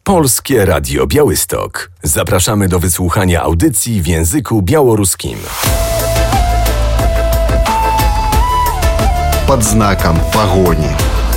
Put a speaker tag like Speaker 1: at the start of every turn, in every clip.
Speaker 1: Polskie Radio Białystok. Zapraszamy do wysłuchania audycji w języku białoruskim.
Speaker 2: Под знаком погони.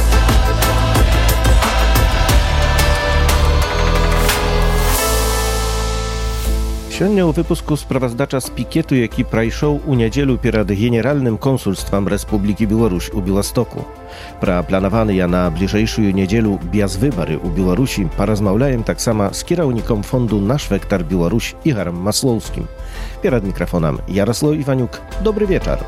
Speaker 3: Сёння ў выпуску справаздача з пікету, які прайшоў у нядзелю перад Генеральным консульствам Рэспублікі Беларусь у Беластоку. Пра планаваныя на бліжэйшую нядзелю бязвыбары ў Беларусі паразмаўляем таксама з кіраўніком фонду «Наш вектар Беларусь» Ігарам Маслоўскім. Перад мікрафонам Ярослав Іванюк. Добры вечар.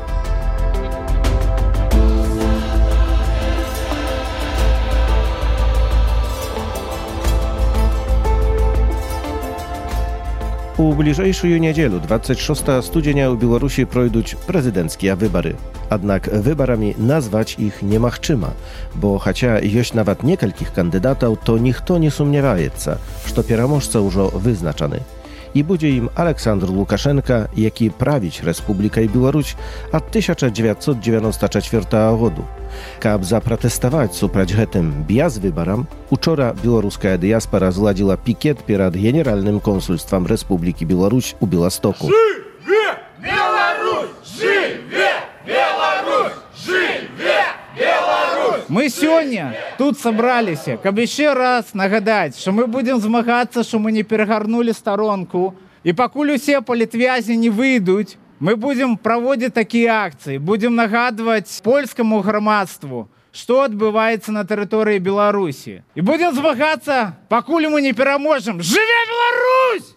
Speaker 3: У бліжэйшую нядзелю, 26 студзеня, у Беларусі пройдуць прэзідэнцкія выбары. Аднак выбарамі назваць іх немагчыма, бо хаця ёсць нават некалькіх кандыдатаў, то ніхто не сумняваецца, што пераможца ўжо вызначаны. І будзе ім Александр Лукашенка, які правіць Рэспублікай Беларусь ад 1994 году. Каб запратэставаць супраць гэтым бязвыбарам, учора беларуская дыяспара зладзіла пікет перад Генеральным консульствам Рэспублікі Беларусь у Беластоку.
Speaker 4: Жыве Беларусь! Жыве Беларусь! Жыве Беларусь!
Speaker 5: Мы сёння тут сабраліся, каб яшчэ раз нагадаць, што мы будзем змагацца, што мы не перагарнулі старонку, і пакуль усе палітвязні не выйдуць, мы будзем праводзіць такія акцыі, будзем нагадваць польскаму грамадству, што адбываецца на тэрыторыі Беларусі. І будзем змагацца, пакуль мы не пераможам. Жыве Беларусь!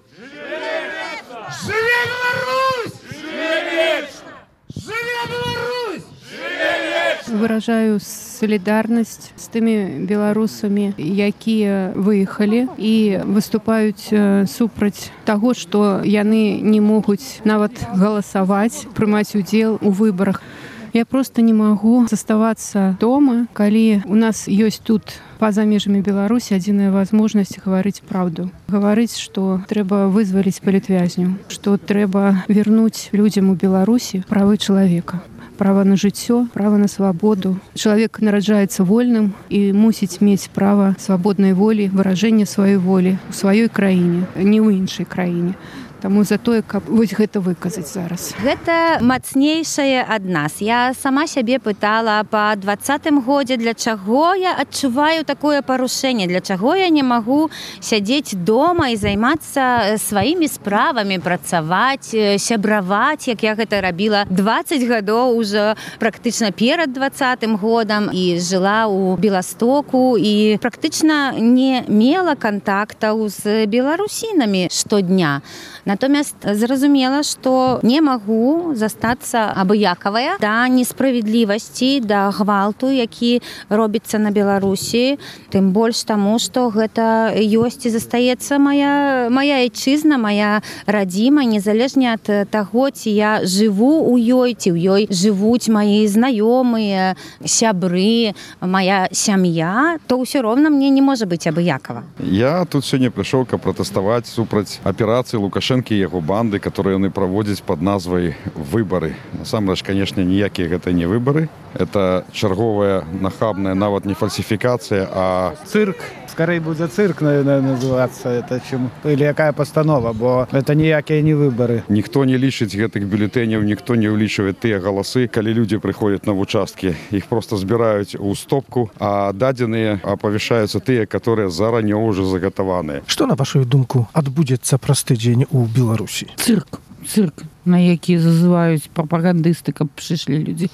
Speaker 5: Жыве Беларусь! Жыве вечна! Жыве Беларусь! Жыве вечна!
Speaker 6: Выражаю солідарнасць з тымі беларусамі, якія выехалі і выступаюць супраць таго, што яны не могуць нават галасаваць, прымаць удзел у выбарах. Я проста не магу заставацца дома, калі у нас ёсць тут па-за межамі Беларусі адзіная возможнасць гаварыць праўду. Гаварыць, што трэба вызваліць палітвязню, што трэба вернуць людзям у Беларусі правы чалавека. Права на жыццё, права на свабоду. Чалавек нараджаецца вольным і мусіць мець права свабоднай волі, выражэння сваёй волі ў сваёй краіне, не ў іншай краіне. Таму за тое, каб вось гэта выказаць зараз.
Speaker 7: Гэта мацнейшае ад нас. Я сама сябе пытала па 20-м годзе, для чаго я адчуваю такое парушэнне, для чаго я не магу сядзець дома і займацца сваімі справамі, працаваць, сябраваць, як я гэта рабіла 20 гадоў ужо практычна перад 20-м годам і жыла ў Беластоку і практычна не мела кантактаў з беларусінамі штодня. Натомест зразумела, што не магу застацца абыякавая да несправядлівасці, да гвалту, які робіцца на Беларусі, тым больш таму, што гэта ёсць і застаецца моя айчызна, моя радзіма, незалежна ад таго, ці я жыву ў ёй, ці ў ёй жывуць мои знаёмыя, сябры, моя сям'я, то ўсё роўна мне не можа быць абыякава.
Speaker 8: Я тут сёння прыйшоў, каб пратэставаць супраць аперацыі Лукашенка і яго банды, которые яны праводзяць под назвай выбары. Насамрэч, конечно, ніякія гэта не выбары. Это чарговая, нахабная, нават не фальсификация, а
Speaker 5: Цирк. Скорей будзе цирк называцца, это чым, или якая постанова, бо это ніякія не выбары.
Speaker 8: Ніхто не лічыць гэтых бюлетэняў, ніхто не ўлічвае тыя галасы, калі людзі прыходзяць на участкі. Іх просто збіраюць у стопку, а дадзеныя апавяшаюцца тыя, которые заранее уже загатаваныя.
Speaker 9: Што, на вашу думку, адбудзецца праз тыдзень у Беларусі?
Speaker 10: Цирк, на які зазываюць прапагандысты, каб прыйшлі людзі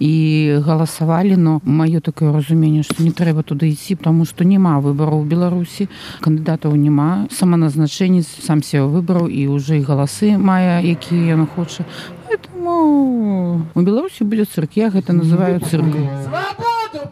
Speaker 10: і галасавалі, но маё такое разуменне, што не трэба туды ісці, таму што няма выбараў у Беларусі, кандыдатаў няма, саманазначэнец сам сябе выбраў і ўжо і галасы мае, якія ён хоча. Поэтому у Беларусі будзе цирк, я гэта называю циркам.
Speaker 5: Свабоду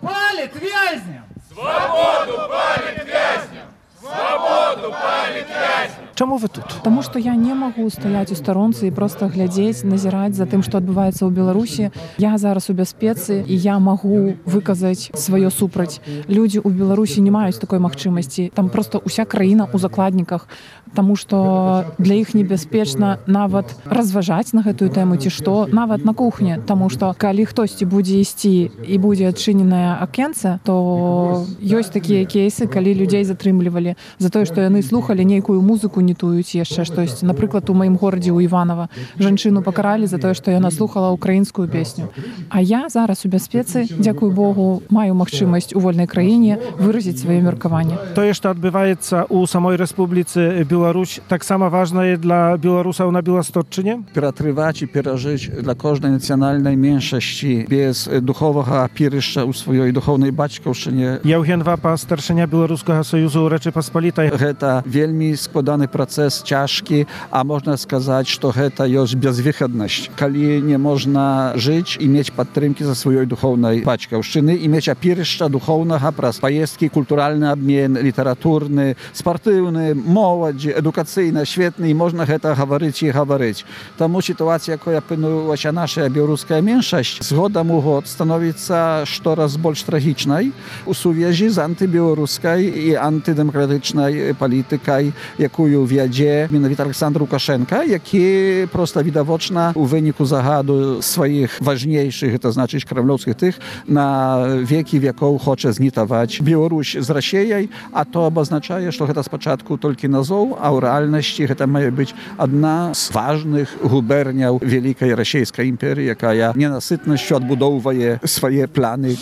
Speaker 5: палітвязням!
Speaker 4: Свободу палітвязням! Свободу палітвязням!
Speaker 9: Чаму вы тут?
Speaker 11: Таму што я не магу стаяць у старонцы і проста глядзець, назіраць за тым, што адбываецца ў Беларусі. Я зараз у бяспецы і я магу выказаць сваё супраць. Людзі ў Беларусі не маюць такой магчымасці. Там проста ўся краіна ў закладніках, таму што для іх небяспечна нават разважаць на гэтую тэму ці што, нават на кухні, таму што калі хтосьці будзе ісці і будзе адчыненае акенца, то ёсць такія кейсы, калі людзей затрымлівалі за тое, што яны слухалі нейкую музыку, не туюць яшчэ штосьці. Напрыклад, у маім горадзе ў Іванова жанчыну пакаралі за тое, што яна слухала ўкраінскую песню. А я зараз у бяспецы, дзякуй Богу, маю магчымасць у вольнай краіне выразіць сваё меркаванне.
Speaker 9: Тое, што адбываецца ў самой Рэспубліцы Беларусь, таксама важнае для беларусаў на Беласточчыне?
Speaker 12: Ператрываць і перажыць для кожнай нацыянальнай меншасці без духовага апірышча ў сваёй духоўнай бацькаўшчыне.
Speaker 9: Яўген Вапа, старшыня Беларускага саюзу Рэчы Паспалітай.
Speaker 12: Гэта вельмі складаны працэс, цяжкі, а можна сказаць, што гэта ёсць безвыхаднасць. Калі не можна жыць і мець падтрымкі за сваёй духоўнай бацькаўшчыны і мець апірышча духоўнага праз паездкі, культуральны абмен, літаратурны, спартыўны, моладзі, адукацыйна, светны, і можна гэта гаварыць і гаварыць. Таму сітуацыя, якой апынулася наша беларуская меншасць, з годам у год становіцца штораз больш трагічнай у сувязі з антыбеларускай і антыдэмакратычнай палітыкай, якую вядзе менавіта Александр Лукашенко, які проста відавочна у выніку загаду сваіх важнейшых, гэта значыць крамлёўскіх тых, на векі векоў хоча знітаваць Беларусь з Расіяй, а то абазначае, што гэта спачатку толькі назоў, а ў рэальнасці гэта мае быць адна з важных губерняў вялікай расійскай імперыі, якая ненасытнасцю адбудоўвае свае планы.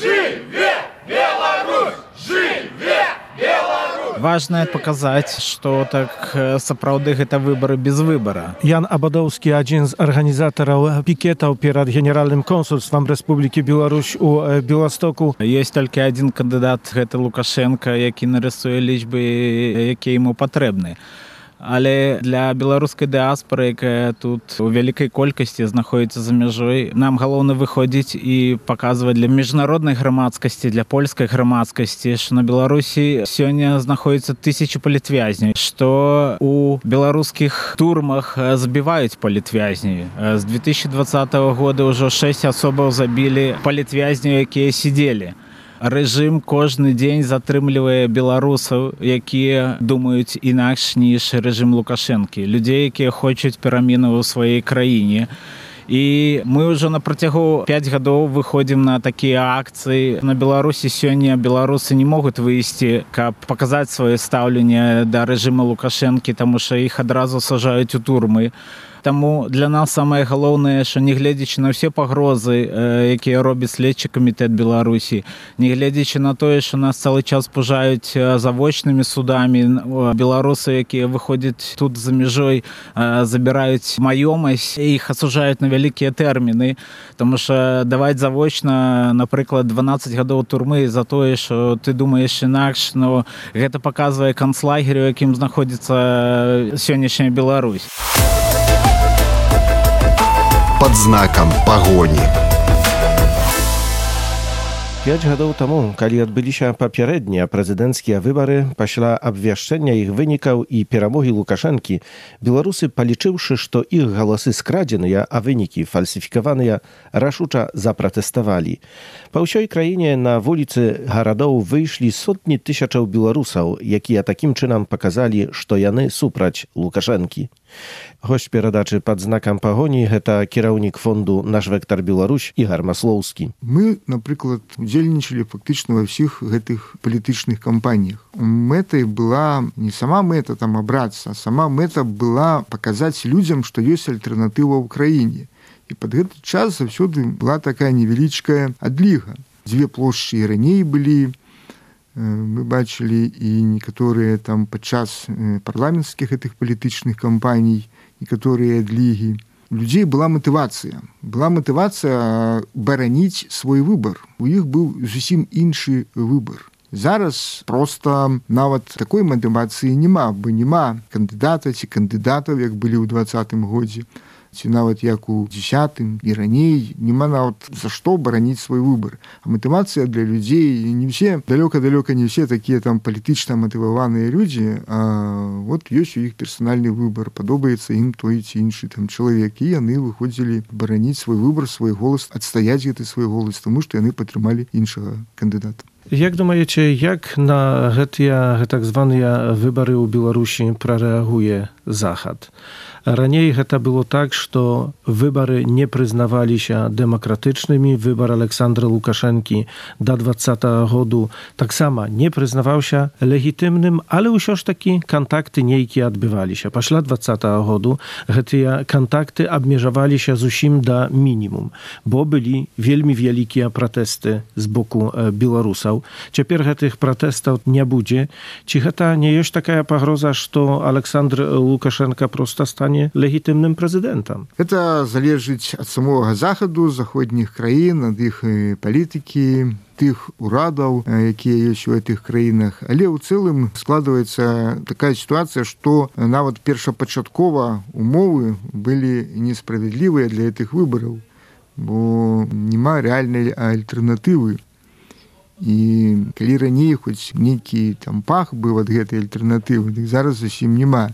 Speaker 5: Важна паказаць, што так сапраўды гэта выбары без выбара.
Speaker 9: Ян Абадоўскі, адзін з арганізатараў пікетаў перад генеральным консульствам Рэспублікі Беларусь у Беластоку.
Speaker 5: Ёсць толькі адзін кандыдат, гэта Лукашенко, які нарысуе лічбы, якія яму патрэбны. Але для беларускай дыаспоры, якая тут у вялікай колькасці знаходзіцца за мяжой, нам галоўна выходзіць і паказваць для міжнароднай грамадскасці, для польскай грамадскасці, што на Беларусі сёння знаходзіцца тысячы палітвязняў, што у беларускіх турмах забіваюць палітвязні. З 2020 года ўжо 6 асобаў забілі палітвязняў, якія сидзелі. Рэжым кожны дзень затрымлівае беларусаў, якія думаюць інакш, ніж рэжым Лукашэнкі. Людзей, якія хочуць пераменаў у сваёй краіне. І мы ўжо на працягу 5 гадоў выходзім на такія акцыі. На Беларусі сёння беларусы не могуць выйсці, каб паказаць сваё стаўленне да рэжыма Лукашэнкі, таму што іх адразу сажаюць у турмы. Таму для нас самае галоўнае, што не гледзячы на ўсе пагрозы, якія робіць следчы камітэт Беларусі, не гледзячы на тое, што нас цэлы час пужаюць завочнымі судамі, беларусы, якія выходзяць тут за мяжой, забіраюць маёмасць і іх асуджаюць на вялікія тэрміны, таму што даваць завочна, напрыклад, 12 гадоў турмы за тое, што ты думаеш інакш, но гэта паказвае канцлагер, у якім знаходзіцца сённяшняя Беларусь.
Speaker 2: Под знаком пагоні.
Speaker 3: 5 гадоў таму, калі адбыліся папярэднія прэзідэнцкія выбары, пасля абвяшчэння іх вынікаў і перамогі Лукашэнкі, беларусы, палічыўшы, што іх галасы скрадзеныя, а вынікі фальсіфікаваныя, рашуча запратэставалі. Па ўсёй краіне на вуліцы гарадоў выйшлі сотні тысячаў беларусаў, якія такім чынам паказалі, што яны супраць Лукашэнкі. Госць перадачы пад знакам пагоні – гэта кіраўнік фонду «Наш вектар Беларусь» Ігор Маслоўскі.
Speaker 13: Мы, напрыклад, удзельнічалі фактычна ва ўсіх гэтых палітычных кампаніях. Мэтай была не сама мэта там абрацца, а сама мэта была паказаць людзям, што ёсць альтэрнатыва ў краіне. І пад гэты час заўсёды была такая невялічкая адліга. 2 плошчы і раней былі, мы бачылі і некаторыя там падчас парламенцкіх гэтых палітычных кампаній, некаторыя адлігі. У людзей была матывацыя. Была матывацыя бараніць свой выбар. У іх быў зусім іншы выбар. Зараз проста нават такой матывацыі няма, бо няма кандыдата ці кандыдатаў, як былі ў 2020 годзе. ці нават як у 10-м і раней, няма нават за што бараніць свой выбар. А матывацыя для людзей не все, далёка-далёка не все такія там палітычна матываваныя людзі, а вот ёсць у іх персанальны выбар, падобаецца ім той ці іншы там чалавек, і яны выходзілі бараніць свой выбар, свой голас, адстаяць гэты свой голас, таму што яны падтрымалі іншага кандыдата.
Speaker 9: Jak думаеце, як на гэтыя так званыя выбары ў Беларусі прарэагуе Захад? Раней гэта было так, што выбары не прызнаваліся дэмакратычнымі. Выбар Александра Лукашэнкі да 2020 году таксама не прызнаваўся легітымным, але ўсё ж такі кантакты нейкія адбываліся. Пасля 2020 году гэтыя кантакты абмежаваліся зусім да мінімум, бо былі вельмі вялікія пратэсты з боку беларусаў. Цяпер гэтых пратэстаў не будзе. Ці гэта не ёсць такая пагроза, што Александр Лукашенко проста стане легітымным прэзідэнтам?
Speaker 13: Это залежыць ад самога Захаду, заходніх краін, ад іх палітыкі, тых урадаў, якія ёсць у гэтых краінах. Але ў цэлым складваецца такая сітуацыя, што нават першапачаткова умовы былі несправядлівыя для гэтых выбараў, бо няма рэальнай альтэрнатывы. І калі раней хоць нейкі там пах быў ад гэтай альтэрнатывы, дык зараз зусім няма.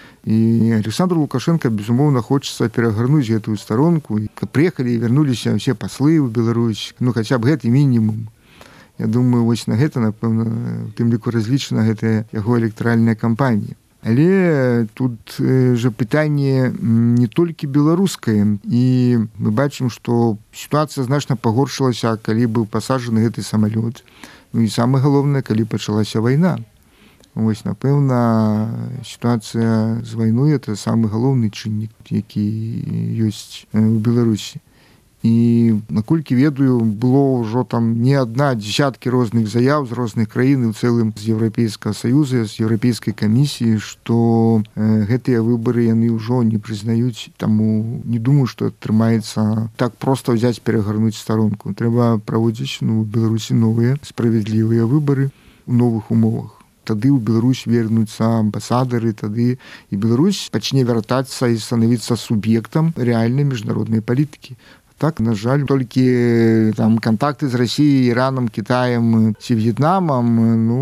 Speaker 13: І Александру Лукашенко, безумоўна, хочацца перагарнуць гэтую старонку, каб прыехалі і вярнуліся ўсе паслы ў Беларусь, ну хаця б гэты мінімум. Я думаю, вось на гэта, напэўна, у тым ліку разлічана гэтая яго электаральная кампанія. Але тут жа пытанне не толькі беларускае, і мы бачым, што сітуацыя значна пагоршылася, калі быў пасаджаны гэты самалёт. Ну і самае галоўнае, калі пачалася вайна. Вось, напэўна, сітуацыя з вайной – это самы галоўны чыннік, які ёсць у Беларусі. І, наколькі ведаю, было ўжо там не адна, дзесяткі розных заяў з розных краін, і ў цэлым з Еўрапейскага Саюза, з Еўрапейскай камісіі, што гэтыя выбары яны ўжо не прызнаюць, таму не думаю, што атрымаецца так проста ўзяць, перагарнуць старонку. Трэба праводзіць у Беларусі новыя справядлівыя выбары ў новых умовах. Тады ў Беларусь вернуцца амбасадары, тады і Беларусь пачне вяртацца і станавіцца суб'ектам рэальнай міжнароднай палітыкі. Так, на жаль, толькі там кантакты з Расіяй, Іранам, Кітаем ці В'етнамам, ну,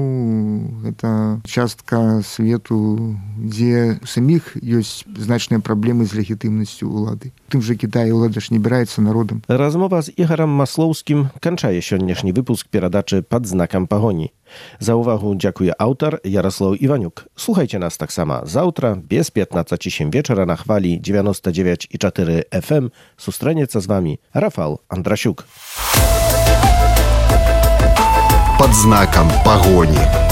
Speaker 13: гэта частка свету, дзе у саміх ёсць значныя праблемы з легітымнасцю ўлады. У тым жа Кітаі ўлада ж не абіраецца народам.
Speaker 3: Размова з Ігарам Маслоўскім канчае сённяшні выпуск перадачы «Пад знакам пагоні». За увагу дзякуе аўтар Ярослаў Іванюк. Слухайце нас таксама заўтра без 15:07 вечара на хвалі 99,4 FM. Сустрэнецца з вамі Рафал Андрасюк.
Speaker 2: «Под знаком погони».